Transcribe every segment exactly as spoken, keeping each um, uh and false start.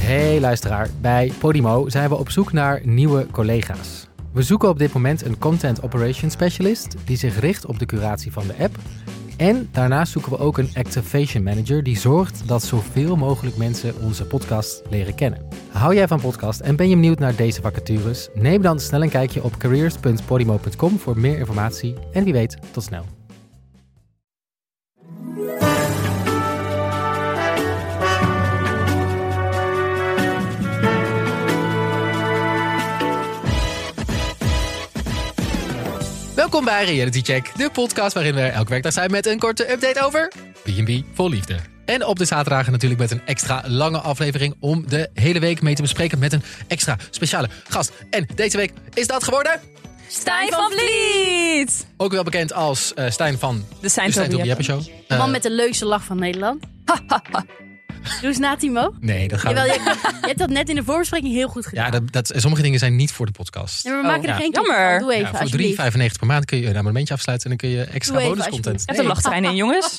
Hey luisteraar, bij Podimo zijn we op zoek naar nieuwe collega's. We zoeken op dit moment een Content Operations Specialist die zich richt op de curatie van de app. En daarnaast zoeken we ook een Activation Manager die zorgt dat zoveel mogelijk mensen onze podcast leren kennen. Hou jij van podcast en ben je benieuwd naar deze vacatures? Neem dan snel een kijkje op careers punt podimo punt com voor meer informatie. En wie weet, tot snel. Welkom bij Reality Check, de podcast waarin we elke werkdag zijn met een korte update over B en B vol liefde. En op de zaterdagen natuurlijk met een extra lange aflevering om de hele week mee te bespreken met een extra speciale gast. En deze week is dat geworden... Stijn van Vliet! Ook wel bekend als uh, Stijn van de Stijn Toby Jeppe Show. De man met de leukste lach van Nederland. Doe eens na, Timo. Nee, dat gaat Jawel, je, je hebt dat net in de voorbespreking heel goed gedaan. Ja, dat, dat, sommige dingen zijn niet voor de podcast. Ja, maar we maken oh, er ja. geen Jammer. van. Doe even, Ja, voor drie vijfennegentig per maand kun je een abonnementje afsluiten en dan kun je extra Doe even, bonuscontent. Je hebt een lachtrein in, jongens.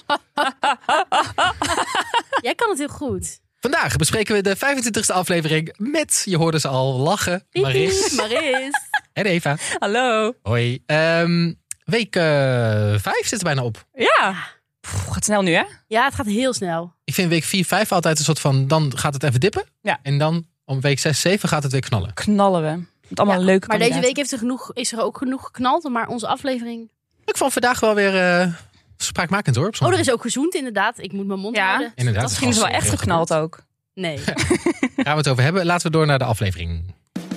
Jij kan het heel goed. Vandaag bespreken we de vijfentwintigste aflevering met, je hoorde ze al, lachen, Maris Maris. en Eva. Hallo. Hoi. Um, week uh, vijf zit er bijna op. Ja. Pff, gaat snel nu, hè? Ja, het gaat heel snel. Ik vind week vier, vijf altijd een soort van, dan gaat het even dippen. Ja. En dan om week zes, zeven gaat het weer knallen. Knallen we. Het allemaal Ja, leuke maar deze kandidaten. week heeft er genoeg, is er ook genoeg geknald. Maar onze aflevering... Ik vond vandaag wel weer uh, spraakmakend hoor. Oh, er is ook gezoend inderdaad. Ik moet mijn mond Ja. houden. Inderdaad. Dat ging ze wel echt geknald ook. Nee. Gaan we het over hebben. Laten we door naar de aflevering.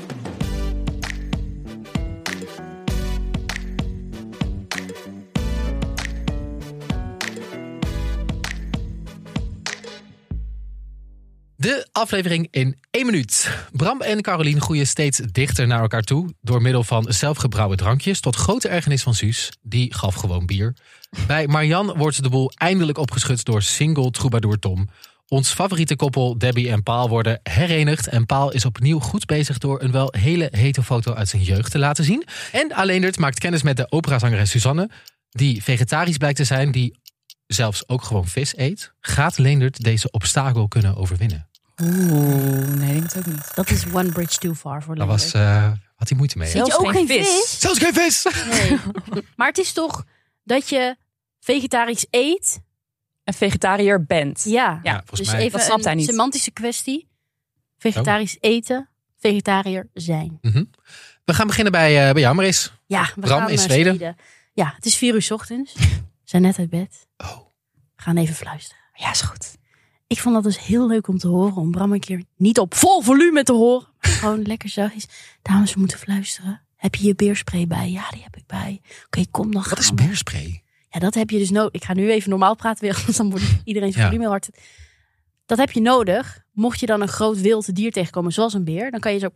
De aflevering in één minuut. Bram en Carolien groeien steeds dichter naar elkaar toe door middel van zelfgebrouwen drankjes tot grote ergernis van Suus. Die gaf gewoon bier. Bij Marjan wordt de boel eindelijk opgeschud door single troubadour Tom. Ons favoriete koppel Debbie en Paal worden herenigd. En Paal is opnieuw goed bezig door een wel hele hete foto uit zijn jeugd te laten zien. En Aleendert maakt kennis met de operazangeres Suzanne, die vegetarisch blijkt te zijn, die zelfs ook gewoon vis eet. Gaat Leendert deze obstakel kunnen overwinnen? Oeh, nee, ik denk het ook niet. Dat is one bridge too far voor Daar Leendert. was, uh, had hij moeite mee. Vind je Zelfs ook geen geen vis? vis? Zelfs geen vis! Nee. Maar het is toch dat je vegetarisch eet? Een vegetariër bent. Ja. Ja, volgens Dus mij. even Dat snapt hij een niet. semantische kwestie. Vegetarisch eten, vegetariër zijn. Mm-hmm. We gaan beginnen bij, uh, bij jou, Maris. Ja, we Bram gaan in naar Zweden. Ja, het is vier uur 's ochtends. We zijn net uit bed. Oh. We gaan even fluisteren. Ja, is goed. Ik vond dat dus heel leuk om te horen. Om Bram een keer niet op vol volume te horen. Maar gewoon lekker zachtjes. Dames, we moeten fluisteren. Heb je je beerspray bij? Ja, die heb ik bij. Oké, okay, kom dan. Wat is gaan we. beerspray? Ja, dat heb je dus nodig. Ik ga nu even normaal praten weer. Anders dan wordt iedereen zijn Ja. volume heel hard. Dat heb je nodig. Mocht je dan een groot wild dier tegenkomen, zoals een beer. Dan kan je zo...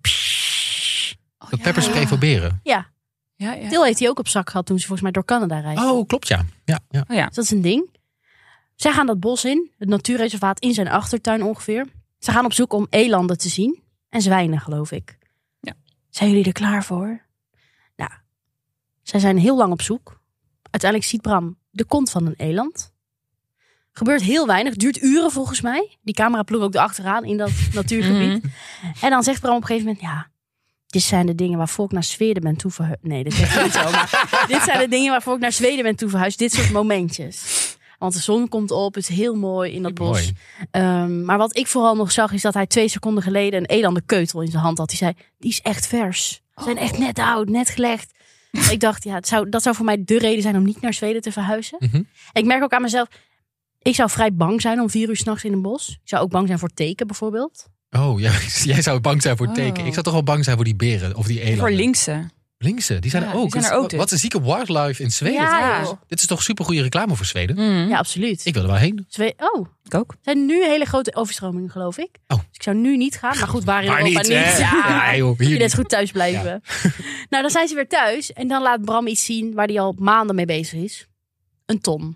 Oh, Dat pepperspray voor beren. Ja, Ja, ja. Til heeft hij ook op zak gehad toen ze volgens mij door Canada reisden. Oh, klopt ja. ja, ja. Oh, ja. Dus dat is een ding. Zij gaan dat bos in, het natuurreservaat in zijn achtertuin ongeveer. Ze gaan op zoek om elanden te zien. En zwijnen, geloof ik. Ja. Zijn jullie er klaar voor? Nou, zij zijn heel lang op zoek. Uiteindelijk ziet Bram de kont van een eland. Gebeurt heel weinig, duurt uren volgens mij. Die camera ploegt ook erachteraan in dat natuurgebied. En dan zegt Bram op een gegeven moment, ja, dit zijn de dingen waarvoor ik naar Zweden ben toe verhuisd. Nee, dat zegt hij niet zo. Maar dit zijn de dingen waarvoor ik naar Zweden ben toe verhuisd. Dit soort momentjes. Want de zon komt op, het is heel mooi in dat bos. Mooi. Um, maar wat ik vooral nog zag, is dat hij twee seconden geleden een elandenkeutel in zijn hand had. Die zei, die is echt vers. Ze zijn echt net oud, net gelegd. Ik dacht, ja, het zou, dat zou voor mij de reden zijn om niet naar Zweden te verhuizen. Mm-hmm. Ik merk ook aan mezelf, ik zou vrij bang zijn om vier uur 's nachts in een bos. Ik zou ook bang zijn voor teken bijvoorbeeld. Oh, ja, jij zou bang zijn voor Oh. teken. Ik zou toch wel bang zijn voor die beren of die elanden. Voor linkse. Linkse, die zijn Ja, er ook. die zijn er ook Wat- dus. Wat een zieke wildlife in Zweden. Ja, joh. Dit is toch super goede reclame voor Zweden? Mm. Ja, absoluut. Ik wil er wel heen. Zwe- oh, Ik ook. er zijn nu hele grote overstromingen, geloof ik. Oh. Dus ik zou nu niet gaan. Maar goed, waar in Maar Europa niet, niet. hè? Ja, Ja, joh, hier je net niet. goed thuis blijven. Nou, dan zijn ze weer thuis. En dan laat Bram iets zien waar hij al maanden mee bezig is. Een ton.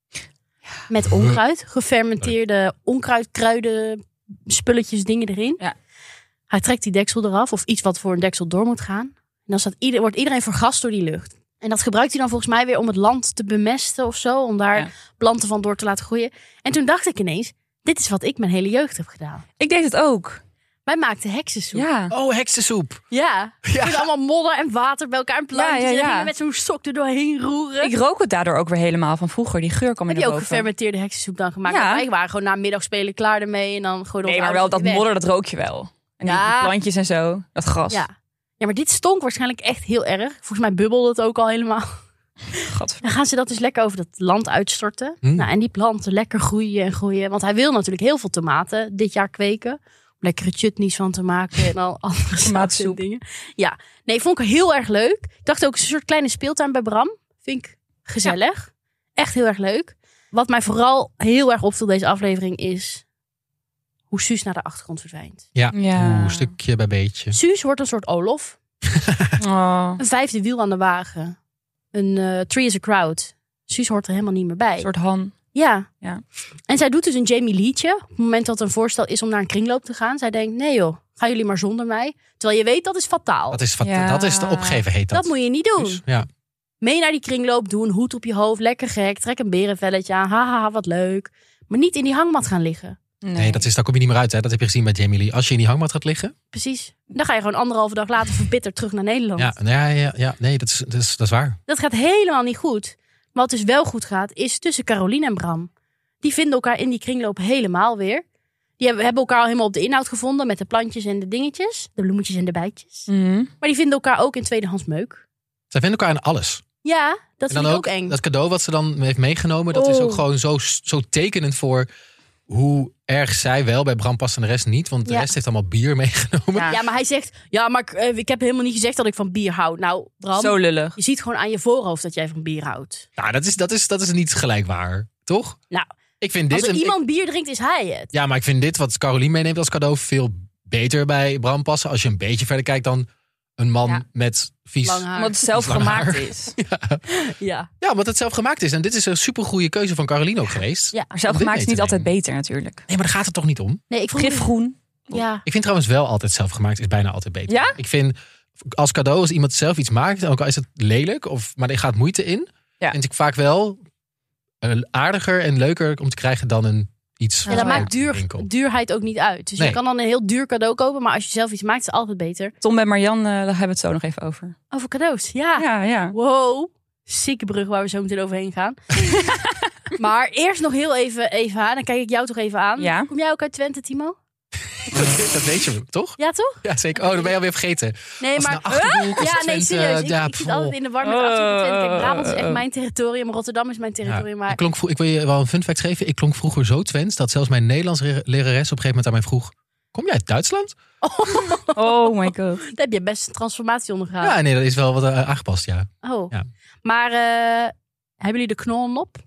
Met onkruid. Gefermenteerde onkruid, kruiden, spulletjes, dingen erin. Ja. Hij trekt die deksel eraf. Of iets wat voor een deksel door moet gaan. En dan staat ieder, wordt iedereen vergast door die lucht. En dat gebruikt hij dan volgens mij weer om het land te bemesten of zo. Om daar Ja. planten van door te laten groeien. En toen dacht ik ineens, dit is wat ik mijn hele jeugd heb gedaan. Ik deed het ook. Wij maakten heksensoep. Ja. Oh, heksensoep. Ja. Ja. Met allemaal modder en water bij elkaar en plantjes. Ja, ja, ja. En dan gingen we met zo'n stok er doorheen roeren. Ik rook het daardoor ook weer helemaal van vroeger. Die geur kwam Heb er je naar ook boven. gefermenteerde heksensoep dan gemaakt? Ja. Wij waren gewoon na middagspelen klaar ermee. En dan gooiden we Nee, onze maar wel dat ouders weer weg. modder, dat rook je wel. En die, Ja. die plantjes en zo. Dat gras. Ja. ja, maar dit stonk waarschijnlijk echt heel erg. Volgens mij bubbelde het ook al helemaal. Gadver- Dan gaan ze dat dus lekker over dat land uitstorten. Mm. Nou, en die planten lekker groeien en groeien. Want hij wil natuurlijk heel veel tomaten dit jaar kweken. Om lekkere chutneys van te maken en al andere Tomatensoep. dingen. Ja, nee, vond ik heel erg leuk. Ik dacht ook, een soort kleine speeltuin bij Bram. Vind ik gezellig. Echt heel erg leuk. Wat mij vooral heel erg opviel deze aflevering is hoe Suus naar de achtergrond verdwijnt. Ja, Ja. Oeh, stukje bij beetje. Suus wordt een soort Olof. Oh, Een vijfde wiel aan de wagen. Een eh, tree is a crowd. Suus hoort er helemaal niet meer bij. een soort Han. Ja. Ja. En zij doet dus een Jamie Lee'tje. Op het moment dat een voorstel is om naar een kringloop te gaan. Zij denkt, nee joh, gaan jullie maar zonder mij. Terwijl je weet, dat is fataal. Dat is, wat, Ja. dat is de opgeven, heet dat. Dat moet je niet doen. Dus, ja. Mee naar die kringloop, doe een hoed op je hoofd. Lekker gek, trek een berenvelletje aan. Haha, wat leuk. Maar niet in die hangmat gaan liggen. Nee, Nee, dat is, daar kom je niet meer uit. Hè? Dat heb je gezien bij Jamie Lee. Als je in die hangmat gaat liggen. Precies. Dan ga je gewoon anderhalve dag later verbitterd terug naar Nederland. Ja, ja, ja, ja nee, dat is, dat, is, dat is waar. Dat gaat helemaal niet goed. Maar wat dus wel goed gaat, is tussen Caroline en Bram. Die vinden elkaar in die kringloop helemaal weer. Die hebben, hebben elkaar al helemaal op de inhoud gevonden. Met de plantjes en de dingetjes. De bloemetjes en de bijtjes. Mhm. Maar die vinden elkaar ook in tweedehands meuk. Zij vinden elkaar aan alles. Ja, dat En vind dan ik ook ook eng. dat cadeau wat ze dan heeft meegenomen. Dat is Oh. ook gewoon zo, zo tekenend voor hoe erg zij wel bij Bram past en de rest niet. Want de Ja. rest heeft allemaal bier meegenomen. Ja. Ja, maar hij zegt... Ja, maar ik, eh, ik heb helemaal niet gezegd dat ik van bier hou. Nou, Bram, Zo lullig. je ziet gewoon aan je voorhoofd dat jij van bier houdt. Nou, dat is, dat, is, dat is niet gelijk waar. Toch? Nou, Ik vind dit als er een- iemand bier drinkt, is hij het. Ja, maar ik vind dit wat Caroline meeneemt als cadeau veel beter bij Bram passen. Als je een beetje verder kijkt dan een man Ja. met vies... Lang haar. Omdat het zelf Lang gemaakt haar. is. Ja. Ja, omdat het zelf gemaakt is. En dit is een supergoeie keuze van Caroline ook geweest. Ja. Maar zelf Om dit gemaakt is mee niet te altijd nemen. beter natuurlijk. Nee, maar daar gaat het toch niet om? Nee, ik vond Gifgroen. Ja. Ik vind trouwens wel altijd zelfgemaakt is bijna altijd beter. Ja? Ik vind als cadeau, als iemand zelf iets maakt, ook al is het lelijk, of, maar er gaat moeite in, Ja. vind ik vaak wel uh, aardiger en leuker om te krijgen dan een iets. Ja, dat waar. maakt duur, winkel. duurheid ook niet uit. Dus Nee. je kan dan een heel duur cadeau kopen. Maar als je zelf iets maakt, is het altijd beter. Tom en Marianne, eh, daar hebben we het zo nog even over. Over cadeaus, ja. Ja, ja. Wow. Zieke brug waar we zo meteen overheen gaan. Maar eerst nog heel even, even aan. Dan kijk ik jou toch even aan. Ja. Kom jij ook uit Twente, Timo? Dat weet je toch? Ja, toch? Ja, zeker. Oh, dan ben je alweer vergeten. Nee, Als maar... het naar Achterhoek, als Ja, het nee, Twente, serieus. Ik, ja, ik zit pff, altijd in de war met Achterhoek en Twente. Kijk, Brabant is echt Oh. mijn territorium. Rotterdam is mijn territorium. Ja, Maar ik, klonk, vro- ik wil je wel een fun fact geven. Ik klonk vroeger zo Twents dat zelfs mijn Nederlands lerares op een gegeven moment aan mij vroeg: kom jij uit Duitsland? Oh my god. daar heb je best een transformatie ondergaan. Ja, nee, dat is wel wat uh, aangepast, ja. Oh. Ja. Maar eh, hebben jullie de knollen op?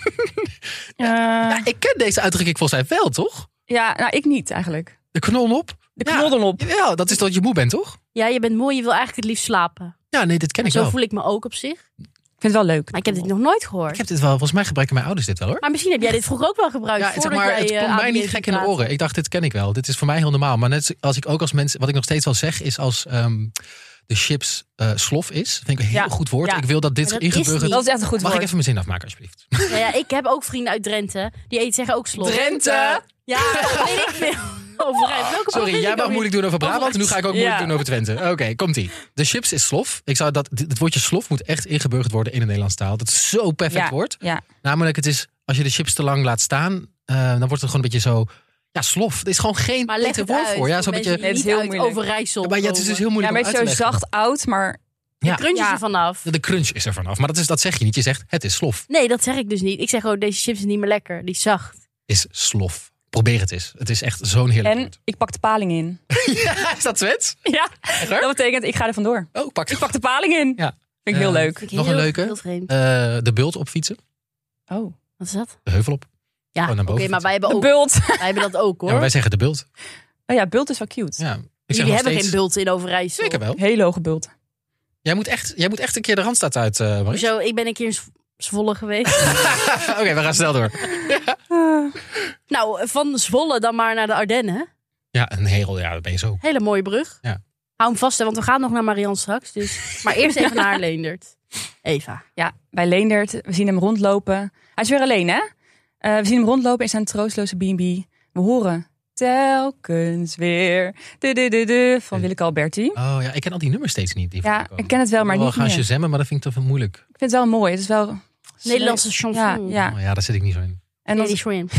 Ja, Ja, ik ken deze uitdrukking volgens mij wel, toch? ja, nou ik niet eigenlijk. De knol op? De Ja. knodden op. Ja, dat is dat je moe bent, toch? Ja, je bent mooi. Je wil eigenlijk het liefst slapen. Ja, nee, dit ken En ik zo wel. voel ik me ook op zich. Ik vind het wel leuk. Maar ik heb dit nog nooit gehoord. Ik heb dit wel, volgens mij gebruiken mijn ouders dit wel, hoor. Maar misschien heb jij dit vroeger ook wel gebruikt. Ja, zeg voordat maar, jij, het eh, klonk mij A B niet N gek in de praatte. oren. Ik dacht, dit ken ik wel. Dit is voor mij heel normaal. Maar net als ik ook als mensen, wat ik nog steeds wel zeg, is als ehm, de chips eh, slof is. Vind ik een heel Ja. goed woord. Ja. Ik wil dat dit Maar dat is ingeburgerd... niet. Dat is echt een goed Mag ik woord. even mijn zin afmaken, alsjeblieft? Ja, ja, ik heb ook vrienden uit Drenthe. Die eten zeggen ook slot. Drenthe! Ja, dat weet ik veel. Overijs. Welke Sorry, jij mag moeilijk doen over Brabant. En nu ga ik ook moeilijk Ja. doen over Twente. Oké, komt-ie. De chips is slof. Ik zou dat, het woordje slof moet echt ingeburgerd worden in de Nederlandse taal. Dat is zo perfect Ja, woord. ja. Namelijk, het is, als je de chips te lang laat staan, uh, dan wordt het gewoon een beetje zo... Ja, slof. Er is gewoon geen Maar leg beter het woord uit. voor. Ja, voor zo'n mensen beetje... die Nee, het is niet heel uit moeilijk. Overijssel Maar ja, het is dus heel Ja, moeilijk een om beetje uit zo te leggen. zacht oud, maar Ja. Crunches Ja. er vanaf. De crunch is er vanaf. Maar dat, is, dat zeg je niet. Je zegt, het is slof. Nee, dat zeg ik dus niet. Ik zeg gewoon, deze chips is niet meer lekker. Die is zacht. Is slof. Probeer het eens. Het is echt zo'n heerlijk en woord. ik pak de paling in. Ja, is dat Twents? Ja, waar? dat betekent ik ga er vandoor. Oh, pak Ik pak de paling in. Ja. Vind ik heel Eh, leuk. Vind ik Nog heel, een leuke? Heel vreemd. Uh, de bult op fietsen. Oh, Wat is dat? De heuvel op. Ja, Oh, naar oké, boven maar wij hebben, de ook, bult. wij hebben dat ook, Ja, hoor. maar wij zeggen de bult. Oh ja, bult is wel cute. Ja. Ik zeg Jullie nog hebben steeds, geen bulten in Overijssel. Zeker wel. Hele hoge bult. Jij moet echt, jij moet echt een keer de Randstad uit, uh, Maries. Zo, ik ben een keer in Zw- Zwolle geweest. Oké, we gaan snel door. Nou, van Zwolle dan maar naar de Ardennen. Ja, een heel, ja, dat ben je zo. Hele mooie brug. Ja. Hou hem vast, hè, want we gaan nog naar Marianne straks. Dus. Maar eerst even naar Leendert. Eva. Ja, bij Leendert. We zien hem rondlopen. Hij is weer alleen, hè? Uh, we zien hem rondlopen in zijn troostloze B en B. We horen telkens weer. Du, du, du, du, van Willeke Alberti. Oh ja, ik ken al die nummers steeds niet. Die Ja, ik ken het wel, maar ik wil niet wel gaan meer. shazammen, maar dat vind ik toch moeilijk. Ik vind het wel mooi. Het is wel... Nederlandse chanson. Ja, ja. Oh ja, daar zit ik niet zo in. En, Nee, dan, die is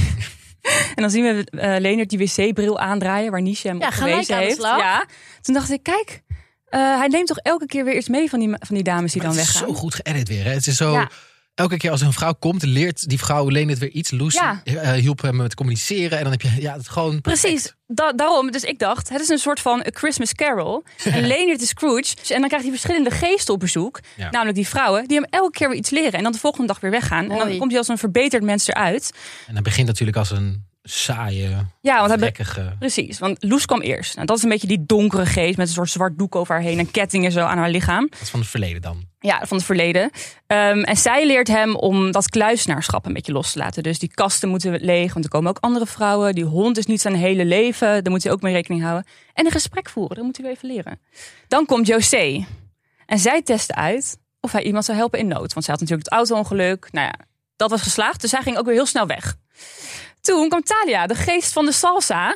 en dan zien we uh, Leendert die wc-bril aandraaien... waar Niesje hem Ja, op gelijk gewezen aan de heeft. slag. Ja. Toen dacht ik, kijk... Uh, hij neemt toch elke keer weer iets mee van die, van die dames die Maar dan het is weggaan. zo goed geëdit weer. Hè? Het is zo... Ja. Elke keer als een vrouw komt, leert die vrouw Leendert weer iets. Lucy Ja. uh, hielp hem met communiceren. En dan heb je ja, het gewoon Precies, da- daarom. Dus ik dacht, het is een soort van A Christmas Carol. En Leendert is Scrooge. En dan krijgt hij verschillende geesten op bezoek. Ja. Namelijk die vrouwen, die hem elke keer weer iets leren. En dan de volgende dag weer weggaan. En dan Mooi. komt hij als een verbeterd mens eruit. En dan begint natuurlijk als een saaie, Ja, want hij... be- lekkige... Precies, want Loes kwam eerst. Nou, dat is een beetje die donkere geest met een soort zwart doek over haar heen en kettingen zo aan haar lichaam. Dat is van het verleden dan. Ja, van het verleden. Um, en zij leert hem om dat kluisenaarschap een beetje los te laten. Dus die kasten moeten leeg, want er komen ook andere vrouwen. Die hond is niet zijn hele leven, daar moet hij ook mee rekening houden. En een gesprek voeren, dat moet hij weer even leren. Dan komt José. En zij testte uit of hij iemand zou helpen in nood. Want zij had natuurlijk het auto-ongeluk. Nou ja, dat was geslaagd, dus hij ging ook weer heel snel weg. Toen kwam Thalia, de geest van de salsa.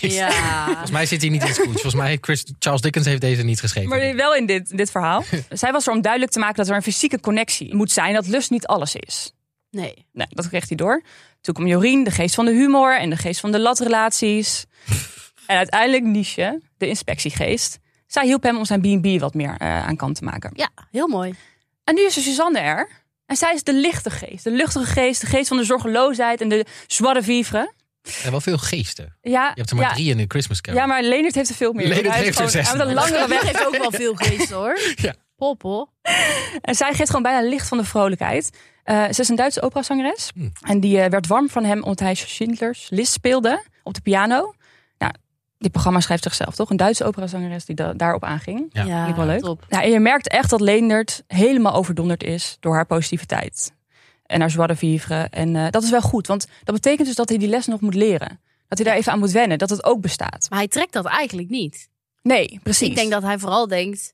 Ja. Volgens mij zit hij niet in Scrooge. Volgens mij heeft Chris, Charles Dickens heeft deze niet geschreven. Maar wel in dit, dit verhaal. Zij was er om duidelijk te maken dat er een fysieke connectie moet zijn. Dat lust niet alles is. Nee. Nee, dat kreeg hij door. Toen kwam Jorien, de geest van de humor en de geest van de latrelaties. En uiteindelijk Niesje, de inspectiegeest. Zij hielp hem om zijn B en B wat meer uh, aan kant te maken. Ja, heel mooi. En nu is er Suzanne er. En zij is de lichte geest. De luchtige geest, de geest van de zorgeloosheid en de joie de vivre. En wel veel geesten. Ja, Je hebt er maar ja, drie in de Christmas Carol. Ja, maar Leendert heeft er veel meer. Leendert Hij heeft er gewoon- zes. Hij heeft een langere weg. Weg heeft ook wel veel geest hoor. Ja. Poppel. En zij geeft gewoon bijna licht van de vrolijkheid. Uh, ze is een Duitse operazangeres. Hmm. En die uh, werd warm van hem omdat hij Schindlers List speelde op de piano. Nou, dit programma schrijft zichzelf, toch? Een Duitse operazangeres die da- daarop aanging. Ja. Vind ik wel leuk. Top. Nou, en je merkt echt dat Leendert helemaal overdonderd is door haar positiviteit. En haar joie de vivre. En uh, dat is wel goed, want dat betekent dus dat hij die les nog moet leren. Dat hij daar even aan moet wennen, dat het ook bestaat. Maar hij trekt dat eigenlijk niet. Nee, precies. Ik denk dat hij vooral denkt...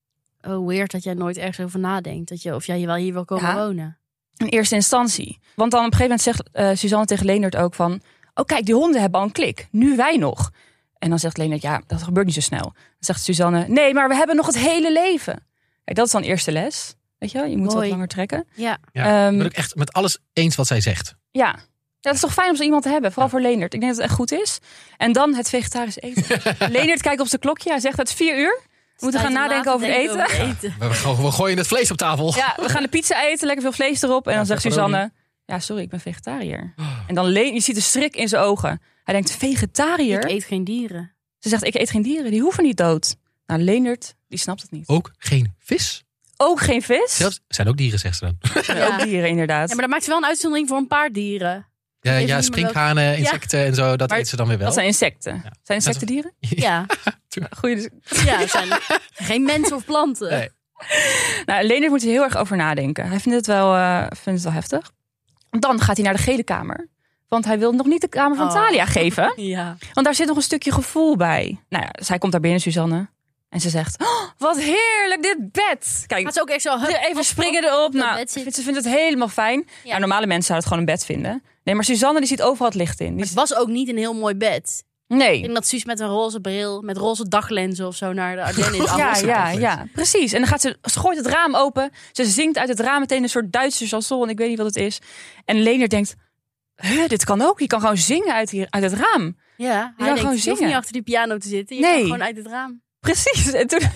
Oh, weird dat jij nooit ergens over nadenkt. Dat je, of jij wel hier wil komen Ja. wonen. In eerste instantie. Want dan op een gegeven moment zegt uh, Suzanne tegen Leendert ook van... Oh kijk, die honden hebben al een klik. Nu wij nog. En dan zegt Leendert, ja, dat gebeurt niet zo snel. Dan zegt Suzanne, nee, maar we hebben nog het hele leven. Kijk, dat is dan eerste les. Weet je wel, je moet Mooi. wat langer trekken. Ja. Ja, Ehm, ik ben ook echt met alles eens wat zij zegt. Ja. ja, dat is toch fijn om zo iemand te hebben. Vooral voor Leendert. Ik denk dat het echt goed is. En dan het vegetarisch eten. Leendert kijkt op zijn klokje. Hij zegt, het is vier uur. We moeten gaan nadenken over het eten. eten. We, we, we gooien het vlees op tafel. Ja, we gaan de pizza eten, lekker veel vlees erop. En dan Ja, zegt pepperoni. Suzanne, ja, sorry, ik ben vegetariër. En dan Leen, je ziet de schrik in zijn ogen. Hij denkt, vegetariër? Ik eet geen dieren. Ze zegt, ik eet geen dieren, die hoeven niet dood. Nou, Leendert, die snapt het niet. Ook geen vis. Ook geen vis? Zelfs zijn ook dieren, zegt ze dan. Ja. Ook dieren, inderdaad. Ja, maar dan maakt ze wel een uitzondering voor een paar dieren. Ja, Even ja niet meer sprinkhanen, insecten en zo, dat Maar eet ze dan weer wel. Dat zijn insecten. Zijn insecten dieren? Ja, Goeie. ja het zijn geen mensen of planten. Nee. Nou, Leendert moet er heel erg over nadenken. Hij vindt het wel, uh, vindt het wel heftig. Dan gaat hij naar de gele kamer. Want hij wil nog niet de kamer van Oh. Thalia geven. Ja. Want daar zit nog een stukje gevoel bij. Nou ja, zij komt daar binnen, Suzanne. En ze zegt, oh, wat heerlijk, dit bed. Kijk, Gaat ze ook echt zo... hup, even hop, springen hop, erop. op dat Nou, bed zitten. ze vindt het helemaal fijn. Ja. Ja, normale mensen zouden het gewoon een bed vinden. Nee, maar Suzanne die ziet overal het licht in. Die Het was ook niet een heel mooi bed. Ik nee. denk dat Suus met een roze bril, met roze daglenzen of zo naar de Ardennen is Ja, afgestapt. ja, ja, precies. En dan gaat ze, ze gooit het raam open. Ze zingt uit het raam meteen een soort Duitse chanson. Ik weet niet wat het is. En Leendert denkt, huh, dit kan ook. Je kan gewoon zingen uit, hier, uit het raam. Ja, hij gewoon denkt, je hoeft zingen. niet achter die piano te zitten. Je Nee. kan gewoon uit het raam. Precies. En toen,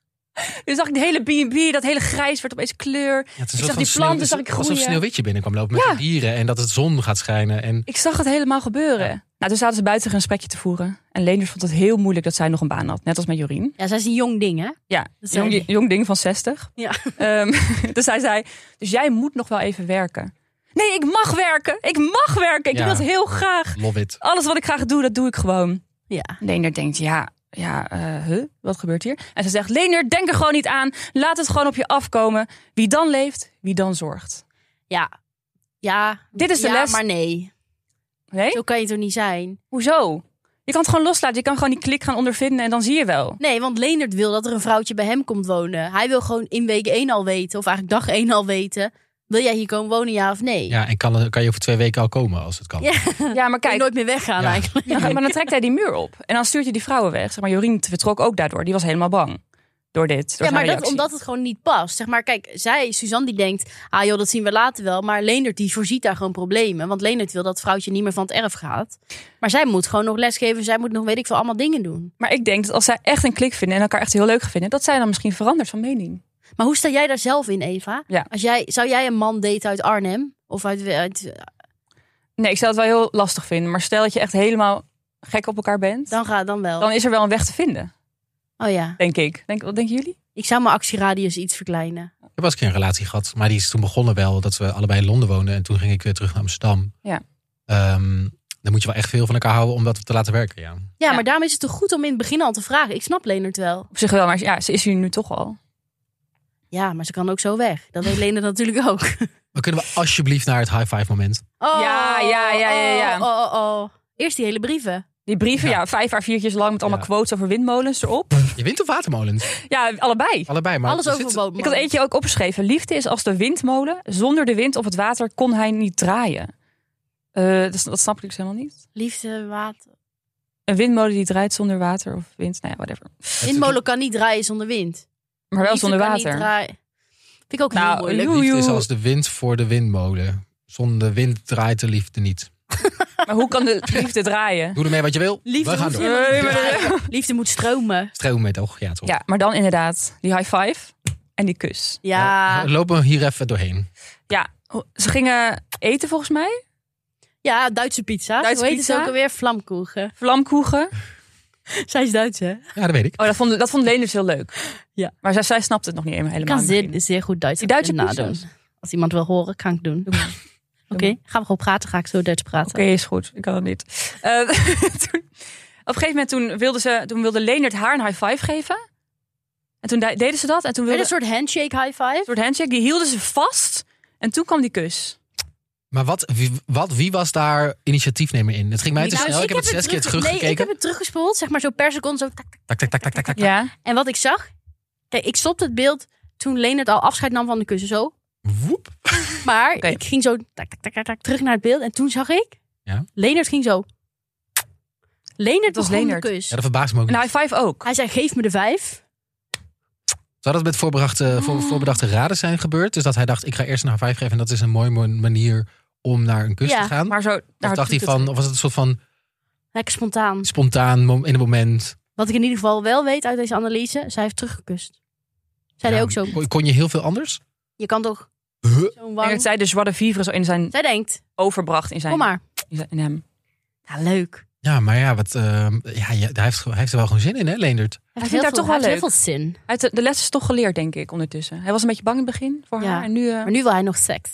toen zag ik de hele B en B, dat hele grijs werd opeens kleur. Ja, het is Ik een zag soort die van planten, sneeuw- zag ik alsof groeien. Sneeuwwitje binnenkwam lopen met Ja. de dieren en dat het zon gaat schijnen. En Ik zag het helemaal gebeuren. Nou, toen zaten ze buiten een gesprekje te voeren. En Leendert vond het heel moeilijk dat zij nog een baan had. Net als met Jorien. Ja, zij is een jong ding, hè? Ja, Dat zei jong, hij. jong ding van zestig. Ja. Ehm, dus hij zei, dus jij moet nog wel even werken. Nee, ik mag werken. Ik mag werken. Ik Ja. doe dat heel graag. love it. Alles wat ik graag doe, dat doe ik gewoon. Ja. Leendert denkt, ja, ja, uh, huh? Wat gebeurt hier? En ze zegt, Leendert, denk er gewoon niet aan. Laat het gewoon op je afkomen. Wie dan leeft, wie dan zorgt. Ja. Ja. Dit is de ja, les. maar nee. Nee? Zo kan je toch niet zijn? Hoezo? Je kan het gewoon loslaten. Je kan gewoon die klik gaan ondervinden en dan zie je wel. Nee, want Leendert wil dat er een vrouwtje bij hem komt wonen. Hij wil gewoon in week één al weten, of eigenlijk dag één al weten, Wil jij hier komen wonen, ja of nee? Ja, en kan, kan je over twee weken al komen als het kan. Ja. Ja, maar Kan je kijk, nooit meer weggaan Ja. eigenlijk. ja, maar dan trekt hij die muur op. En dan stuurt hij die vrouwen weg. Zeg maar, Jorien vertrok ook daardoor. Die was helemaal bang. Door dit. Door Ja, zijn maar dat, reactie. omdat het gewoon niet past. Zeg maar, kijk, zij, Suzanne, die denkt... ah joh, dat zien we later wel. Maar Leendert, die voorziet daar gewoon problemen. Want Leendert wil dat het vrouwtje niet meer van het erf gaat. Maar zij moet gewoon nog lesgeven. Zij moet nog, weet ik veel, allemaal dingen doen. Maar ik denk dat als zij echt een klik vinden en elkaar echt heel leuk vinden, dat zij dan misschien verandert van mening. Maar hoe sta jij daar zelf in, Eva? Ja. Als jij, zou jij een man daten uit Arnhem? Of uit... uit Nee, ik zou het wel heel lastig vinden. Maar stel dat je echt helemaal gek op elkaar bent, dan ga dan wel. dan is er wel een weg te vinden. Oh ja. Denk ik. Denk, wat denken jullie? Ik zou mijn actieradius iets verkleinen. Ik heb wel eens een keer een relatie gehad, maar die is toen begonnen wel dat we allebei in Londen woonden. En toen ging ik weer terug naar Amsterdam. Ja. Um, dan moet je wel echt veel van elkaar houden om dat te laten werken, ja. Ja, Ja. maar daarom is het toch goed om in het begin al te vragen. Ik snap Leendert wel. Op zich wel, maar ja, ze is hier nu toch al. Ja, maar ze kan ook zo weg. Dat weet Leendert natuurlijk ook. Maar kunnen we alsjeblieft naar het high five moment? Oh, Ja, ja, ja, ja, ja. Oh, oh, oh, oh. Eerst die hele brieven. Die brieven, ja, Ja. vijf à viertjes lang met allemaal Ja. quotes over windmolens erop. Je wint of watermolens? Ja, allebei. Allebei, maar Alles er over zit- bootmolen. Ik had eentje ook opgeschreven. Liefde is als de windmolen. Zonder de wind of het water kon hij niet draaien. Eh, dus dat snap ik dus helemaal niet. Liefde, water. Een windmolen die draait zonder water of wind. Nou ja, whatever. Windmolen kan niet draaien zonder wind. Maar wel Liefde zonder kan niet water. draaien. Vind ik ook Nou, heel moeilijk. joe. Liefde is als de wind voor de windmolen. Zonder wind draait de liefde niet. Maar hoe kan de liefde draaien? Doe ermee wat je wil. Liefde we gaan hoeft door. helemaal niet Nee, te maar- draaien. Liefde moet stromen. Stroom met oog, ja toch? Ja, maar dan inderdaad die high five en die kus. Ja, Uh, lopen we hier even doorheen. Ja, ze gingen eten volgens mij. ja Duitse pizza. Duitse Hoe heet pizza? het ook alweer? Vlamkoegen. Vlamkoegen. Zij is Duits, hè? Ja, dat weet ik. Oh, dat vond, dat vond Leendert heel leuk. Ja. Maar zij, zij snapte het nog niet helemaal. Ik helemaal kan in het zeer, begin. zeer goed Duits Die Duitse nadoen. pizza's. Als iemand wil horen, kan ik doen. Doe maar. Oké, gaan we gewoon praten. Ga ik zo Duits praten. Oké, is goed. Ik kan het niet. Uh, toen, op een gegeven moment toen wilde, ze, toen wilde Leendert haar een high five geven. En toen de- deden ze dat. En toen Met wilde een soort handshake high five. een soort handshake. Die hielden ze vast. En toen kwam die kus. Maar wat, wie, wat, wie was daar initiatiefnemer in? Het ging mij te Nou, snel. Ik, heb het zes keer terug- Nee, ik teruggekeken. heb het teruggespoeld. Zeg maar zo per seconde. Zo, tak, tak. Tak, tak, tak, tak, tak, tak. Ja. En wat ik zag... Kijk, ik stopte het beeld toen Leendert al afscheid nam van de kussen. Zo. Woep. Maar Oké. ik ging zo tak, tak, tak, tak, tak, terug naar het beeld. En toen zag ik... Ja? Leendert ging zo... Leendert was begon Leendert. de kus. Ja, dat verbaast me ook En niet. high five ook. Hij zei, geef me de vijf. Zou dat met voorbedachte, voor, voorbedachte raden zijn gebeurd? Dus dat hij dacht, ik ga eerst een high five geven. En dat is een mooie mo- manier om naar een kus Ja, te gaan. Maar zo. Of naar dacht hij toe van, te- of was het een soort van Lekker spontaan. spontaan mom- in een moment? Wat ik in ieder geval wel weet uit deze analyse. Zij heeft teruggekust. Zei hij Ja, ook zo. Kon, kon je heel veel anders? Je kan toch Huh? zo'n Ik denk wang... dat zij de joie de vivre zo in zijn Zij denkt, overbracht in zijn kom maar. in, zijn- in hem. Ja, leuk. Ja, maar ja, wat, ehm, ja, ja, hij, heeft, hij heeft er wel gewoon zin in, hè, Leendert? Hij heeft vindt haar heel toch veel- wel hij heeft leuk. heel veel zin. Hij heeft de, de les is toch geleerd, denk ik, ondertussen. Hij was een beetje bang in het begin voor Ja. haar. En nu. eh, Maar nu wil hij nog seks.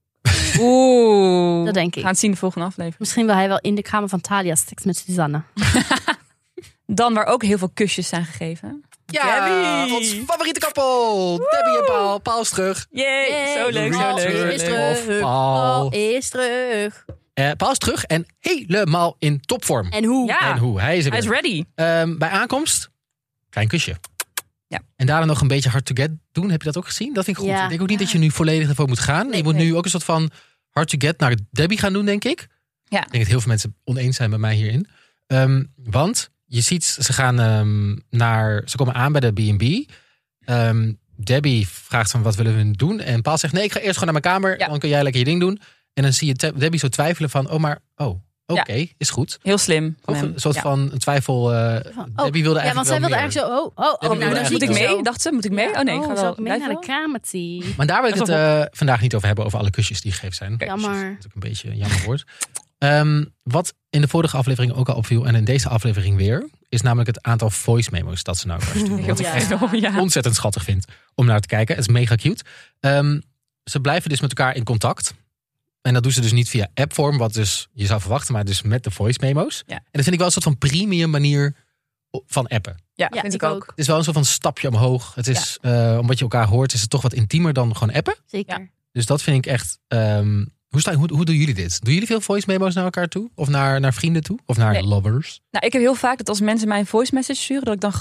Oeh. Dat denk ik. We gaan het zien in de volgende aflevering. Misschien wil hij wel in de kamer van Talia seks met Suzanne. Dan waar ook heel veel kusjes zijn gegeven. Ja, Debbie. ons favoriete koppel. Debbie en Paul. Paul is terug. Yay, Yay. zo leuk, zo Paul leuk. is zo leuk. terug. Paul. Paul is terug. Eh, Paul is terug en helemaal in topvorm. En hoe? Ja. En hoe? Hij is er Hij is weer. ready. Ehm, bij aankomst, klein kusje. Ja. En daarna nog een beetje hard to get doen. Heb je dat ook gezien? Dat vind ik goed. Ja. Ik denk ook niet dat je nu volledig ervoor moet gaan. Nee, je moet nee. nu ook een soort van hard to get naar Debbie gaan doen, denk ik. Ja. Ik denk dat heel veel mensen oneens zijn met mij hierin. Ehm, want je ziet, ze gaan ehm, naar, ze komen aan bij de B en B. Ehm, Debbie vraagt van, wat willen we doen? En Paul zegt, nee, ik ga eerst gewoon naar mijn kamer. Ja. Dan kun jij lekker je ding doen. En dan zie je Te- Debbie zo twijfelen van, oh, maar, oh, oké, is goed. Heel slim van Of hem. een soort Ja. van een twijfel. eh, Oh, Debbie wilde ja, eigenlijk want zij wel wilde meer. eigenlijk zo... Oh, oh, oh wilde nou, dan eigenlijk zie Moet ik ik mee? zo. Dacht ze, moet ik mee? Oh nee, ik ga oh, wel zal ik mee naar blijven. de kamertie. Maar daar wil ik Dat het is wel eh, vandaag niet over hebben, over alle kusjes die gegeven zijn. Oké. Kusjes, Jammer. Dat is ook een beetje een jammer woord. Ehm, wat in de vorige aflevering ook al opviel en in deze aflevering weer, is namelijk het aantal voice memo's dat ze naar elkaar sturen. Wat ik Ja. echt Oh, ja. ontzettend schattig vind om naar te kijken. Het is mega cute. Ehm, ze blijven dus met elkaar in contact. En dat doen ze dus niet via appvorm, wat dus je zou verwachten, maar dus met de voice memo's. Ja. En dat vind ik wel een soort van premium manier van appen. Ja, Ja, vind ik ik ook. ook. Het is wel een soort van stapje omhoog. Het is, eh, omdat je elkaar hoort, is het toch wat intiemer dan gewoon appen. Zeker. Dus dat vind ik echt. ehm, hoe, sta, hoe, hoe doen jullie dit? Doen jullie veel voice memo's naar elkaar toe? Of naar, naar vrienden toe? Of naar Nee. lovers? Nou, ik heb heel vaak dat als mensen mij een voice message sturen, dat ik dan gewoon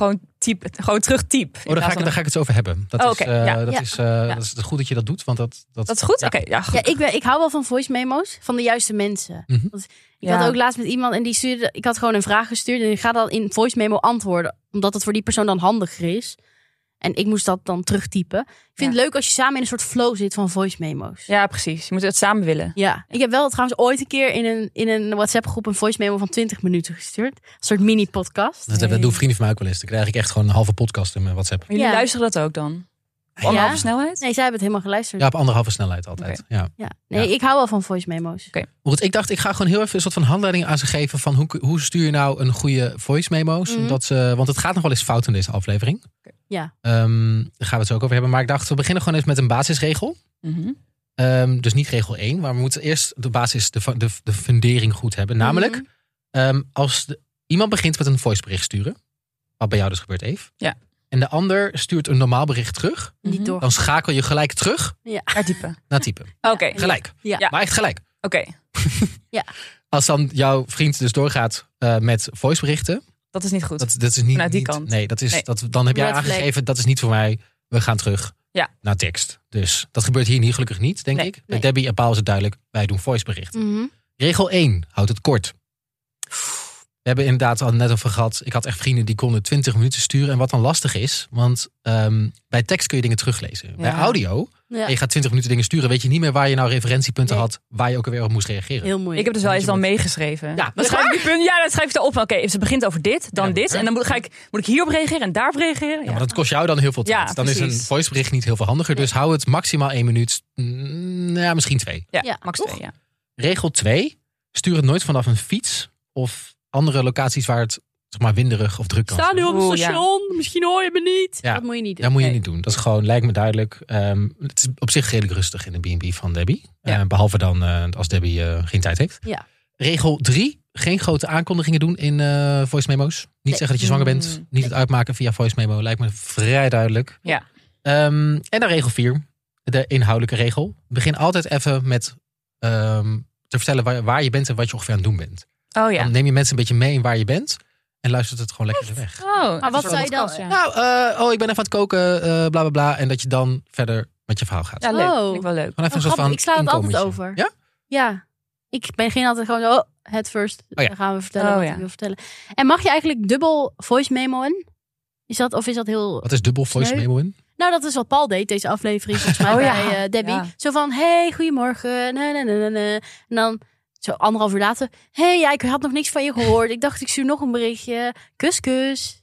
type, gewoon terug type. Oh, daar ga, ik, daar ga ik het zo over hebben. Dat, Oh, is, okay. uh, ja. dat, Ja. is, uh, ja. dat is goed dat je dat doet. Want dat, dat, dat is goed? Ja. Oké, okay, ja, goed. Ja, ik, ben, ik hou wel van voice memo's van de juiste mensen. Mm-hmm. Want ik ja. had ook laatst met iemand en die stuurde... Ik had gewoon een vraag gestuurd en ik ga dan in voice memo antwoorden. Omdat het voor die persoon dan handiger is. En ik moest dat dan terugtypen. Ik vind ja. het leuk als je samen in een soort flow zit van voice memo's. Ja, precies. Je moet het samen willen. Ja, ik heb wel trouwens ooit een keer in een, in een WhatsApp groep een voice memo van twintig minuten gestuurd. Een soort mini podcast. Dat, dat doen vrienden van mij ook wel eens. Dan krijg ik echt gewoon een halve podcast in mijn WhatsApp. Maar jullie Ja. luisteren dat ook dan? Op anderhalve Ja. snelheid? Nee, zij hebben het helemaal geluisterd. Ja, op anderhalve snelheid altijd. Okay. Ja. Ja. Nee, Ja. ik hou wel van voice memo's. Okay. Goed, ik dacht, ik ga gewoon heel even een soort van handleiding aan ze geven van hoe, hoe stuur je nou een goede voice memo's. Mm-hmm. Dat ze, want het gaat nog wel eens fout in deze aflevering. Okay. Ja. Um, daar gaan we het zo ook over hebben. Maar ik dacht, we beginnen gewoon eens met een basisregel. Mm-hmm. Um, dus niet regel één, maar we moeten eerst de basis, de, de, de fundering goed hebben. Namelijk, Mm-hmm. um, als de, iemand begint met een voicebericht sturen, wat bij jou dus gebeurt, Eve. Ja. En de ander stuurt een normaal bericht terug. Niet Mhm. door. Dan schakel je gelijk terug Ja. Naar typen. naar typen. Oké, okay. Gelijk. Ja. Ja. Maar echt gelijk. Oké. Okay. Als dan jouw vriend dus doorgaat uh, met voiceberichten. Dat is niet goed. Dat, dat is niet, Vanuit die niet, kant. Nee, dat is, Nee. Dat, dan heb jij Red flag. aangegeven, dat is niet voor mij. We gaan terug Ja. naar tekst. Dus dat gebeurt hier niet, gelukkig niet, denk Nee. ik. Bij Nee. Debbie en Paul is het duidelijk, wij doen voiceberichten. Mm-hmm. Regel één, houd het kort. We hebben inderdaad al net over gehad. Ik had echt vrienden die konden twintig minuten sturen. En wat dan lastig is, want um, bij tekst kun je dingen teruglezen. Ja. Bij audio, Ja. en je gaat twintig minuten dingen sturen, weet je niet meer waar je nou referentiepunten Nee. had, waar je ook alweer op moest reageren. Heel moeilijk. Ik heb dus wel eens dan meegeschreven. Ja, dan schrijf ik die punten. Ja, dan schrijf ik erop. Oké, okay, ze begint over dit, dan Ja, dit. hè? En dan moet, ga ik, moet ik hierop reageren en daarop reageren. Ja, Ja, maar dat kost jou dan heel veel tijd. Ja, dan is een precies. voicebericht niet heel veel handiger. Dus hou het maximaal één minuut. Mm, ja, misschien twee. Ja, Ja, max toch? twee, ja. Regel twee. Stuur het nooit vanaf een fiets of andere locaties waar het zeg maar winderig of druk kan Sta nu zijn. op het Oeh, ja. station, misschien hoor je me niet. Ja. Dat moet je niet doen. Dat moet je Nee. niet doen. Dat is gewoon, lijkt me duidelijk. Um, het is op zich redelijk rustig in de B en B van Debbie. Ja. Uh, behalve dan uh, als Debbie uh, geen tijd heeft. Ja. Regel drie. Geen grote aankondigingen doen in uh, voice memo's. Niet Nee. zeggen dat je zwanger bent. Mm, Niet nee. het uitmaken via voice memo. Lijkt me vrij duidelijk. Ja. Um, en dan regel vier. De inhoudelijke regel. Begin altijd even met um, te vertellen waar, waar je bent en wat je ongeveer aan het doen bent. Oh ja. Dan neem je mensen een beetje mee in waar je bent. En luistert het gewoon lekker weg. Oh, Maar wat zou je dan... Ja, Nou, uh, oh, ik ben even aan het koken, uh, bla bla bla. En dat je dan verder met je verhaal gaat. ja leuk. Oh. Vind ik wel leuk. Gewoon even Oh, een soort grappig, van ik sla het altijd inkomertje. over. Ja? Ja. Ik begin altijd gewoon zo, oh, head first. Oh ja. Dan gaan we vertellen Oh wat ja. ik wil vertellen. En mag je eigenlijk dubbel voice memoen? Is dat, of is dat heel... Wat is dubbel voice Sneu. memo in? Nou, dat is wat Paul deed, deze aflevering volgens mij Oh bij ja. eh, Debbie. Ja. Zo van, hey, goedemorgen. Nee, nee, nee, nee, nee. En dan zo anderhalf uur later. Hey, ja, ik had nog niks van je gehoord. Ik dacht, ik stuur nog een berichtje. Kus, kus.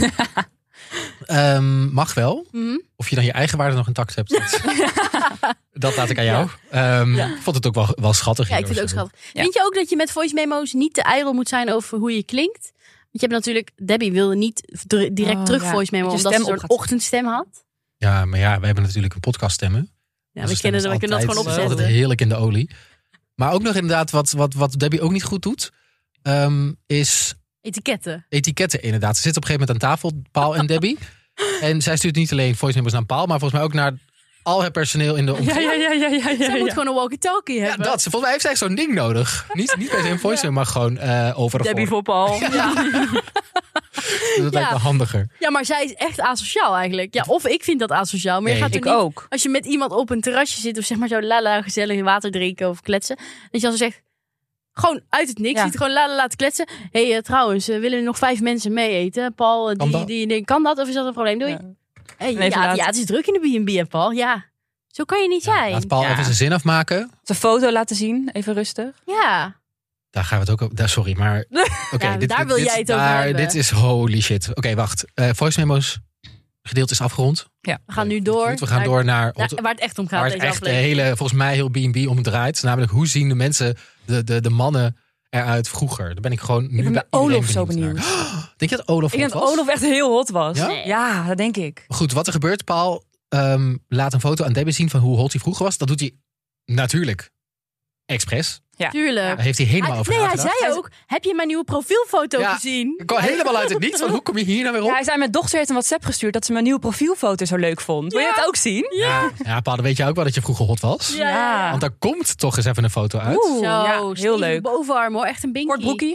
Um, mag wel. Hm? Of je dan je eigen waarde nog intact hebt. Dat, dat laat ik aan jou. Um, Ja. Ik vond het ook wel, wel schattig. Ja, ik vind het ook hierover. schattig. Ja. Vind je ook dat je met voice memo's niet te ijdel moet zijn over hoe je klinkt? Want je hebt natuurlijk, Debbie wilde niet d- direct Oh, terug ja. voice memo, Dat je omdat ze stem een op soort gaat. ochtendstem had. Ja, maar ja, we hebben natuurlijk een podcast stemmen. Ja, we kennen dat, we kunnen dat gewoon Het is altijd opzetten. heerlijk in de olie. Maar ook nog inderdaad, wat, wat, wat Debbie ook niet goed doet, um, is Etiketten. etiketten inderdaad. Ze zitten op een gegeven moment aan tafel, Paul en Debbie. En zij stuurt niet alleen voice memos naar Paul, maar volgens mij ook naar al het personeel in de omgeving. Ja, ja, ja, ja, ja, Zij ja. moet gewoon een walkie-talkie Ja, hebben. dat. Volgens mij heeft zij zo'n ding nodig. Niet, niet per se een voice memo, maar gewoon uh, over de Debbie voor. voor Paul. Ja. Dat lijkt me handiger. ja, maar zij is echt asociaal eigenlijk. Ja, of ik vind dat asociaal. Maar je Nee. gaat er Ik niet, ook. als je met iemand op een terrasje zit of zeg maar zo lala gezellig water drinken of kletsen. Dat je dan zo zegt, gewoon uit het niks, Ja. ziet gewoon lala laten kletsen. Hé, hey, uh, trouwens, uh, willen er nog vijf mensen mee eten? Paul, uh, Kan die, dat? die, die, kan dat of is dat een probleem? Doei. Ja. Hey, En even ja, laten- ja, het is druk in de B en B, Paul. Ja, zo kan je niet Ja, zijn. laat Paul Ja. even zijn zin afmaken. Zijn foto laten zien, even rustig. Ja. Daar gaan we het ook over. daar- Sorry, maar. Oké, Ja, daar wil jij het over daar- hebben. Dit is holy shit. Oké, okay, wacht. Uh, voice memo's gedeelte is afgerond. Ja. We gaan nu door. We gaan naar- door naar. naar waar het echt om gaat. waar het Deze echt de aflevering. hele, volgens mij heel B en B om draait. Namelijk, hoe zien de mensen, de, de, de mannen eruit vroeger? Daar ben ik gewoon nu Ik ben bij bij iedereen Olaf zo naar. benieuwd. Denk je dat Olaf Ik denk hot dat was? Olaf echt heel hot was. Ja? Nee. Ja, dat denk ik. Goed, wat er gebeurt, Paul um, laat een foto aan Debbie zien van hoe hot hij vroeger was. Dat doet hij natuurlijk expres. Ja. Tuurlijk. Daar heeft hij helemaal Hij, over nee, hij nagedacht. zei ook, heb je mijn nieuwe profielfoto Ja. gezien? Ik kwam helemaal uit het niets. Van, hoe kom je hier nou weer op? Ja, hij zei, mijn dochter heeft een WhatsApp gestuurd dat ze mijn nieuwe profielfoto zo leuk vond. Wil je het ook zien? Ja, ja Paul, dan weet je ook wel dat je vroeger hot was. Ja, ja, ja. Want daar komt toch eens even een foto uit. Oeh, Zo, ja, heel stevige leuk. bovenarm hoor, echt een binky. Kort broekie.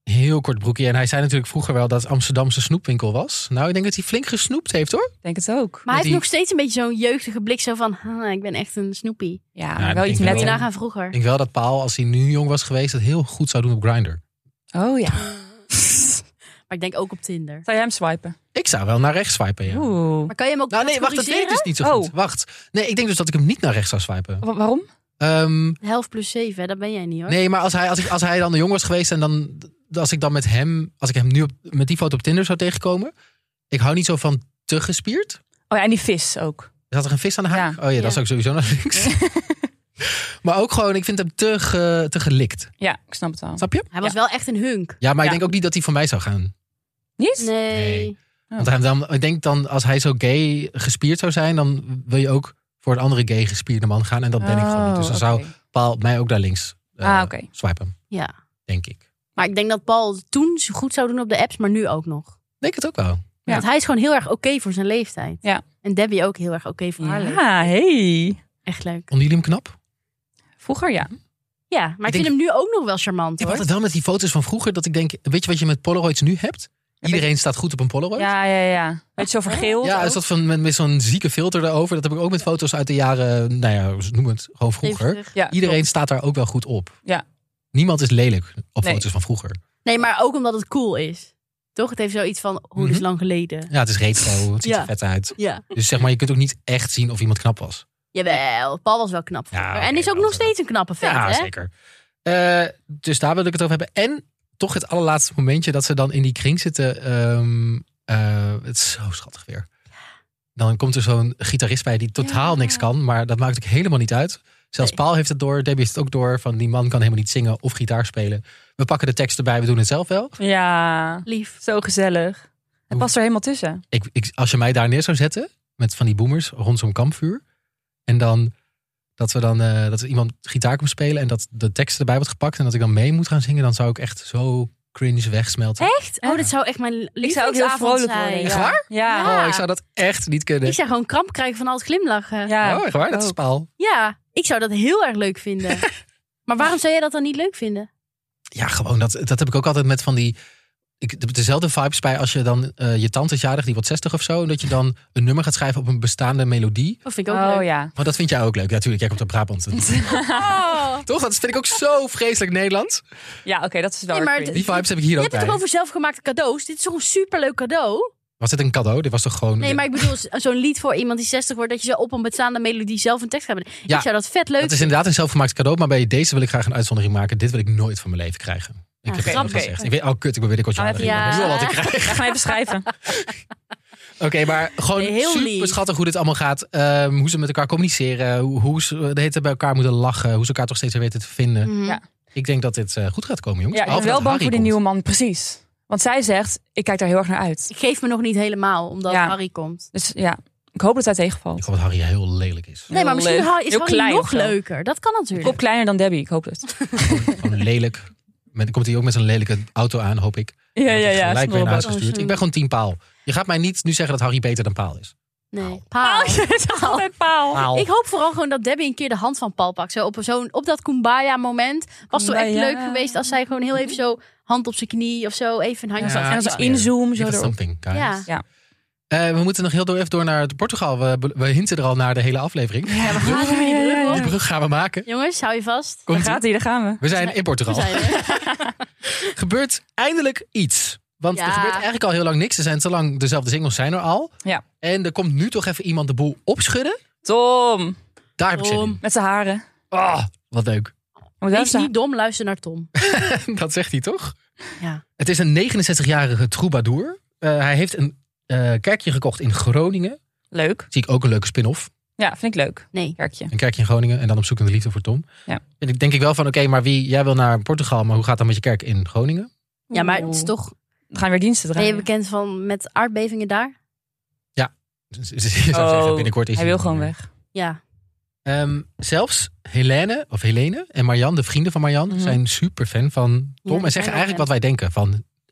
Heel kort broekje. En hij zei natuurlijk vroeger wel dat het Amsterdamse snoepwinkel was. Nou, ik denk dat hij flink gesnoept heeft, hoor. Ik denk het ook. Maar hij die- heeft nog steeds een beetje zo'n jeugdige blik. Zo van, ah, ik ben echt een snoepie. Ja, dat maar wel denk iets ik Moet met je wel. hem. nagaan vroeger. Ik denk wel dat Paul, als hij nu jong was geweest, dat heel goed zou doen op Grindr. Oh ja. Maar ik denk ook op Tinder. Zou je hem swipen? Ik zou wel naar rechts swipen, ja. Oeh. Maar kan je hem ook Nou nee, wacht, dat weet ik dus niet zo goed. Oh. Wacht. Nee, ik denk dus dat ik hem niet naar rechts zou swipen. Wa- waarom? Ehm, Helft plus zeven, hè? Dat ben jij niet hoor. nee, maar als hij, als, ik, als hij dan jong was geweest en dan, als ik dan met hem, als ik hem nu op, met die foto op Tinder zou tegenkomen. Ik hou niet zo van te gespierd. Oh ja, en die vis ook. Zat er een vis aan de haak? Ja. Oh ja, Ja. dat zou ik sowieso naar links. Maar ook gewoon, ik vind hem te, ge, te gelikt. Ja, ik snap het wel. Snap je? Hij was wel echt een hunk. Ja, maar ik Ja. denk ook niet dat hij voor mij zou gaan. Niet? Nee. Nee. Want hij, dan, ik denk dan, als hij zo gay gespierd zou zijn, dan wil je ook voor een andere gay gespierde man gaan. En dat ben ik gewoon niet. Dus dan Oh, zou oké. Paul mij ook daar links uh, Ah, oké. swipen, Ja. denk ik. Maar ik denk dat Paul toen goed zou doen op de apps, maar nu ook nog. Denk het ook wel. Ja. Want hij is gewoon heel erg oké voor zijn leeftijd. Ja. En Debbie ook heel erg oké voor haar leeftijd. Ja, hey. Echt leuk. Vonden jullie hem knap? Vroeger ja. Ja, maar ik, denk- vind hem nu ook nog wel charmant Ik heb hoor. altijd wel met die foto's van vroeger dat ik denk, weet je wat je met Polaroids nu hebt? Iedereen staat goed op een Polaroid. Ja, ja, ja. Weet je, zo vergeeld. Ja, ook. is dat van met, met zo'n zieke filter erover. Dat heb ik ook met foto's uit de jaren, nou ja, noem het gewoon vroeger. zeventig. Ja, Iedereen klopt. staat daar ook wel goed op. Ja. Niemand is lelijk op Nee. foto's van vroeger. Nee, maar ook omdat het cool is. Toch? Het heeft zoiets van, hoe Mhm. is lang geleden. Ja, het is retro, het ziet Ja. er vet uit. Ja. Dus zeg maar, je kunt ook niet echt zien of iemand knap was. Jawel, Paul was wel knap. Ja, vroeger. oké, en is ook wel nog zo. steeds een knappe vent, Ja, hè? zeker. Eh, dus daar wil ik het over hebben. En toch het allerlaatste momentje dat ze dan in die kring zitten. ehm, eh, het is zo schattig weer. Dan komt er zo'n gitarist bij die totaal Ja. niks kan. Maar dat maakt ook helemaal niet uit. Zelfs Nee. Paul heeft het door. Debbie heeft het ook door. Van die man kan helemaal niet zingen of gitaar spelen. We pakken de tekst erbij. We doen het zelf wel. Ja, Lief. zo gezellig. Het past er helemaal tussen. Ik, ik, als je mij daar neer zou zetten. Met van die boomers rond zo'n kampvuur. En dan dat we dan eh, dat er iemand gitaar komt spelen. En dat de tekst erbij wordt gepakt. En dat ik dan mee moet gaan zingen. Dan zou ik echt zo cringe wegsmelten. Echt? Oh, dit zou echt mijn Ik zou ook heel lievelingsavond vrolijk zijn. worden. Echt ja. waar? Ja. Ja. Oh, ik zou dat echt niet kunnen. Ik zou gewoon kramp krijgen van al het glimlachen. Ja. Oh, echt waar? Dat is ook. Paul. Ja, ik zou dat heel erg leuk vinden. Maar waarom zou jij dat dan niet leuk vinden? Ja, gewoon. Dat, dat heb ik ook altijd met van die... Ik, dezelfde vibes bij als je dan... uh, je tante is jarig, die wordt zestig of zo. En dat je dan een nummer gaat schrijven op een bestaande melodie. Dat vind ik ook Oh leuk. ja. Maar dat vind jij ook leuk. Ja, natuurlijk. Jij komt uit Brabant. Oh. Toch? Dat vind ik ook zo vreselijk Nederlands. Ja, oké, dat is wel Nee, maar cringe. Die vibes heb ik hier Je ook hebt het bij. toch over zelfgemaakte cadeaus? Dit is toch een superleuk cadeau? Was dit een cadeau? Dit was toch gewoon... Nee, maar ik bedoel zo'n lied voor iemand die zestig wordt... dat je zo op een bestaande melodie zelf een tekst gaat bedenken. Ja, Ik zou dat vet leuk Het is inderdaad een zelfgemaakt cadeau. Maar bij deze wil ik graag een uitzondering maken. Dit wil ik nooit van mijn leven krijgen. Ik Ja, heb het al grappig. gezegd. Ik weet, oh kut, ik ben weer ik wat Gaan we jarig. even- Ik weet Ja. nu al wat ik krijg. Ja, ga maar even schrijven. Oké, maar gewoon Nee, heel super lief. schattig hoe dit allemaal gaat. Ehm, hoe ze met elkaar communiceren. Hoe, hoe ze de hele tijd bij elkaar moeten lachen. Hoe ze elkaar toch steeds weer weten te vinden. Mhm. Ja. Ik denk dat dit eh, goed gaat komen, jongens. Ja, ik ben Behalve wel dat bang Harry voor die komt. nieuwe man, precies. Want zij zegt, ik kijk daar heel erg naar uit. Ik geef me nog niet helemaal, omdat Ja. Harry komt. Dus ja, ik hoop dat hij tegenvalt. Ik hoop dat Harry heel lelijk is. Nee, maar misschien leuk. Harry- is Heel Harry klein nog of zo. leuker. Dat kan natuurlijk. Kop kleiner dan Debbie, ik hoop het. Gewoon lelijk. Met, komt hij ook met zo'n lelijke auto aan, hoop ik. Ja, ja, Wordt ja. Gelijk weer naar snorrebak. huis gestuurd. Ik ben gewoon team Paal. Je gaat mij niet nu zeggen dat Harry beter dan Paal is. Nee. Paal. Het is altijd paal. Paal. Ik hoop vooral gewoon dat Debbie een keer de hand van Paul pakt. Zo op, zo'n, op dat Kumbaya moment. Was toch echt Kumbaya. leuk geweest als zij gewoon heel even zo hand op zijn knie of zo. Even een handje. Ja, Ja, en dan zo inzoom, zo Give us erop. something, guys. Ja. Ja. Eh, we moeten nog heel door, even door naar Portugal. We, we hinten er al naar de hele aflevering. we gaan nu die brug Die op. brug gaan we maken. Jongens, hou je vast. Daar Komt gaat hij, daar gaan we. we zijn in Portugal. We zijn er. Gebeurt eindelijk iets. Want Ja. er gebeurt eigenlijk al heel lang niks. Er zijn te lang dezelfde singles zijn er al. Ja. En er komt nu toch even iemand de boel opschudden. Tom, Daar heb ik zin in. Tom. met zijn haren. Oh, wat leuk. Hij moet wel Wees zijn- niet dom, luister naar Tom. Dat zegt hij toch? Ja. Het is een negenenzestigjarige troubadour. Uh, hij heeft een uh, kerkje gekocht in Groningen. Leuk. Zie ik ook een leuke spin-off. Ja, vind ik leuk. Nee. Kerkje. Een kerkje in Groningen en dan op zoek naar de liefde voor Tom. Ja. En ik denk ik wel van, oké, okay, maar wie, jij wil naar Portugal, maar hoe gaat dat met je kerk in Groningen? Ja, maar het is toch... We gaan weer diensten Ben je draaien. bekend van met aardbevingen daar? Dus, dus, je zou zeggen, Oh, binnenkort is hij wil niet gewoon meer. weg. Ja. Um, zelfs Helene, of Helene en Marianne, de vrienden van Marianne, Mhm. zijn super fan van Tom. Ja, en die zeggen zijn wel eigenlijk wat wij denken. Van,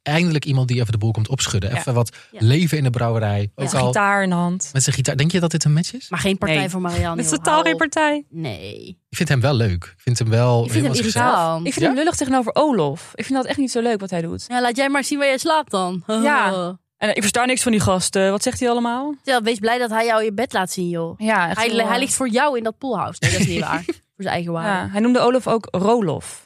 eindelijk iemand die even de boel komt opschudden. Even Ja. wat Ja. leven in de brouwerij. Ook Met al gitaar in de hand. met zijn gitaar. Denk je dat dit een match is? Maar geen partij Nee. voor Marianne. Dat is joh. totaal Hou geen op. partij. Nee. Ik vind hem wel leuk. Ik vind hem wel Ik vind hem helemaal zichzelf. irritant. Ik vind Ja? hem lullig tegenover Olof. Ik vind dat echt niet zo leuk wat hij doet. Ja, laat jij maar zien waar je slaapt dan. Ja. En ik versta niks van die gasten. Wat zegt hij allemaal? Ja, wees blij dat hij jou je bed laat zien, joh. Ja, echt Hij, heel, hij eh, ligt voor jou in dat poolhouse. Nee, dat is niet waar. Voor zijn eigen waarde. Ja, hij noemde Olof ook Rolof.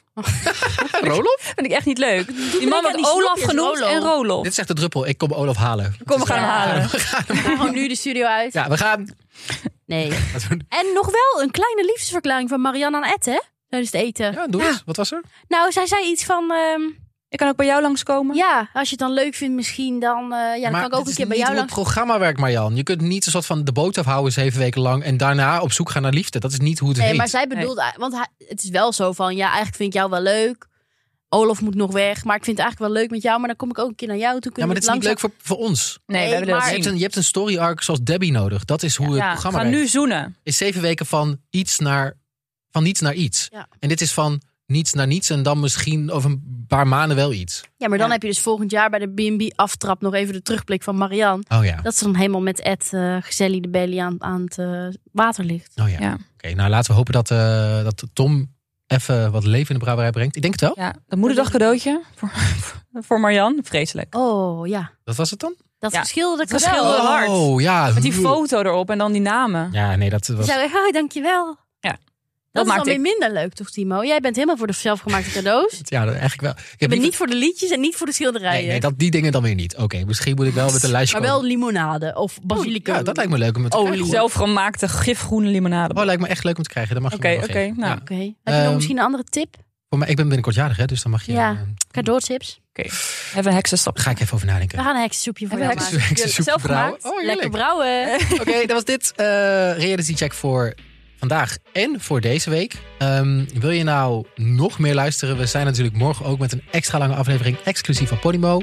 Rolof? Vind ik echt niet leuk. Die man denken aan wordt die Olaf snoepjes, genoemd Rolof. en Rolof. Dit is echt de druppel. Ik kom Olaf halen. Kom, we gaan hem Ja. halen. We gaan hem. We gaan gewoon nu de studio uit. Ja, we gaan. Nee. Laten we- En nog wel een kleine liefdesverklaring van Marianne aan Ed, hè? Tijdens het eten. Ja, doe eens. Wat was er? Nou, zij zei iets van... ehm, Ik kan ook bij jou langskomen. ja, als je het dan leuk vindt misschien, dan, eh, ja, dan maar kan ik ook dit een is keer bij niet jou hoe langs. het programma werkt, Marjan. Je kunt niet een soort van de boot afhouden zeven weken lang en daarna op zoek gaan naar liefde. Dat is niet hoe het Nee, heet. maar zij bedoelt... Want hij, het is wel zo van, ja, eigenlijk vind ik jou wel leuk. Olaf moet nog weg, maar ik vind het eigenlijk wel leuk met jou. Maar dan kom ik ook een keer naar jou toe. Ja, maar dit is niet leuk voor, voor ons. Nee, Nee, we hebben maar- dat Je hebt, gezien. een, je hebt een story arc zoals Debbie nodig. Dat is hoe het Ja, programma ga werkt. nu zoenen. Is zeven weken van iets naar van niets naar iets. Ja. En dit is van niets naar niets en dan misschien over een paar maanden wel iets. Ja, maar dan Ja. heb je dus volgend jaar bij de B en B aftrap nog even de terugblik van Marianne. Oh ja. Dat ze dan helemaal met Ed uh, Gezellig de Bailey aan, aan het uh, water ligt. Oh ja. Ja. Oké, nou laten we hopen dat, uh, dat Tom even wat leven in de brouwerij brengt. Ik denk het wel. Ja, dat moederdag cadeautje voor, voor Marjan. Vreselijk. Oh ja, Wat was het dan? dat Ja, verschilde het cadeau. verschilde hard. Oh ja. Met die foto erop en dan die namen. Ja, nee, dat Je was... zei, oh, dankjewel. Ja. Dat, Dat is maakte dan weer minder leuk, toch, Timo? Jij bent helemaal voor de zelfgemaakte cadeaus. Ja, dat- eigenlijk wel. Ik Je heb bent liever- niet voor de liedjes en niet voor de schilderijen. Nee, nee, dat, die dingen dan weer niet. Oké, misschien moet ik wel met een lijstje maar wel komen. limonade of basilicum. Ja, dat lijkt me leuk om het te Olie. krijgen. Zelfgemaakte gifgroene limonade. Oh, lijkt me echt leuk om te krijgen. Dat mag je Oké, me wel oké, geven. nou. Ja. Oké. Heb je Ehm, nog misschien een andere tip? Voor mij, ik ben binnenkort jarig, hè, dus dan mag je... Ja. eh, Cadeautips? Oké, even een heksenstap. ga ik even over nadenken. We gaan een heksensoepje voor Hebben jou we maken. Heksen- heksensoepje zelf brouwen. gemaakt? Oh, Lekker heerlijk. brouwen. Oké, dat was dit uh, reality check voor vandaag en voor deze week. Um, wil je nou nog meer luisteren? We zijn natuurlijk morgen ook met een extra lange aflevering exclusief van Podimo.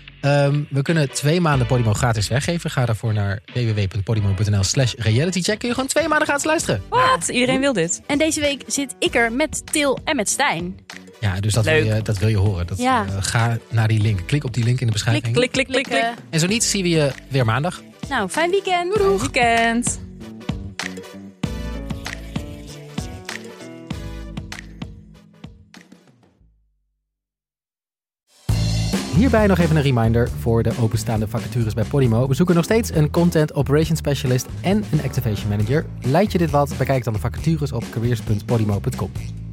Um, we kunnen twee maanden Podimo gratis weggeven. Ga daarvoor naar w w w punt podimo punt n l slash realitycheck. Kun je gewoon twee maanden gratis luisteren. Wat? Iedereen wil dit. En deze week zit ik er met Til en met Stijn. Ja, dus dat, wil Leuk. je, dat wil je horen. Dat, Ja. uh, ga naar die link. Klik op die link in de beschrijving. Klik, klik, klik, klik. Klikken. En zo niet, zien we je weer maandag. Nou, fijn weekend. Doeg. Weekend. Hierbij nog even een reminder voor de openstaande vacatures bij Podimo. We zoeken nog steeds een Content Operations Specialist en een Activation Manager. Lijkt je dit wat? Bekijk dan de vacatures op careers punt podimo punt com.